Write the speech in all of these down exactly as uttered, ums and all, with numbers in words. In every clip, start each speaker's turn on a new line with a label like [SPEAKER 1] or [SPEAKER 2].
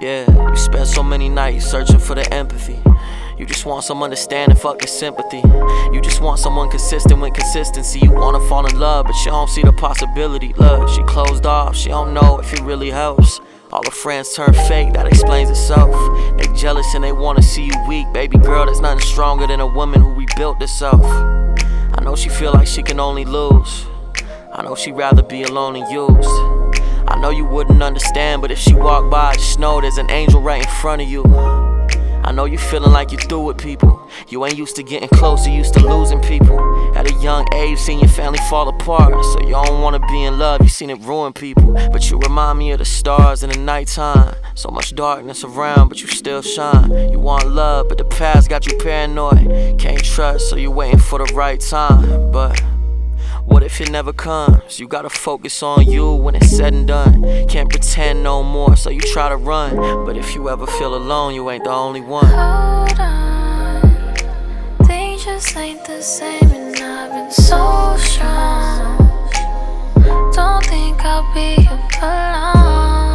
[SPEAKER 1] Yeah, you spend so many nights searching for the empathy. You just want some understanding, fuck the sympathy. You just want someone consistent with consistency. You wanna fall in love, but you don't see the possibility. Look, she closed off, she don't know if it really helps. All her friends turn fake, that explains itself. They jealous and they wanna see you weak. Baby girl, there's nothing stronger than a woman who rebuilt herself. I know she feel like she can only lose. I know she'd rather be alone and used. I know you wouldn't understand, but if she walked by, just know there's an angel right in front of you. I know you feeling like you through with people. You ain't used to getting close, you used to losing people. At a young age, seen your family fall apart. So you don't wanna be in love, you seen it ruin people. But you remind me of the stars in the nighttime. So much darkness around, but you still shine. You want love, but the past got you paranoid. Can't trust, so you're waiting for the right time. But what if it never comes? You gotta focus on you when it's said and done. Can't pretend no more, so you try to run. But if you ever feel alone, you ain't the only one.
[SPEAKER 2] Hold on, things just ain't the same, and I've been so strong. Don't think I'll be here for long.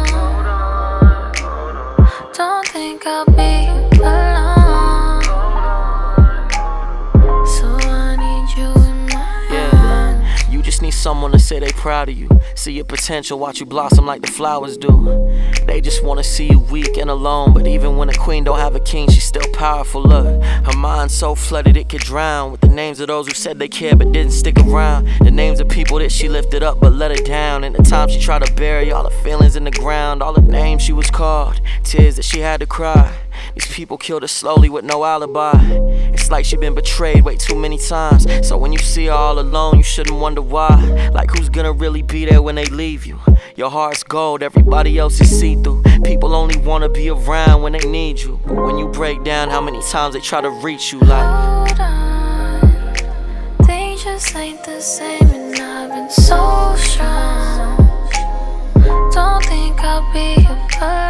[SPEAKER 2] Don't think I'll be here for long. So I need you in my arms.
[SPEAKER 1] You just need someone to say they proud of you. See your potential, watch you blossom like the flowers do. They just wanna see you weak and alone. But even when a queen don't have a king, she's still powerful. Look, her mind's so flooded it could drown with the names of those who said they cared but didn't stick around. The names of people that she lifted up but let her down. And the time she tried to bury all her feelings in the ground. All the names she was called, tears that she had to cry. These people killed her slowly with no alibi. It's like she been betrayed way too many times. So when you see her all alone, you shouldn't wonder why. Like who's gonna really be there when they leave you? Your heart's gold, everybody else is see-through. People only wanna be around when they need you. But when you break down, how many times they try to reach you like.
[SPEAKER 2] Hold on, things just ain't the same, and I've been so strong. Don't think I'll be here for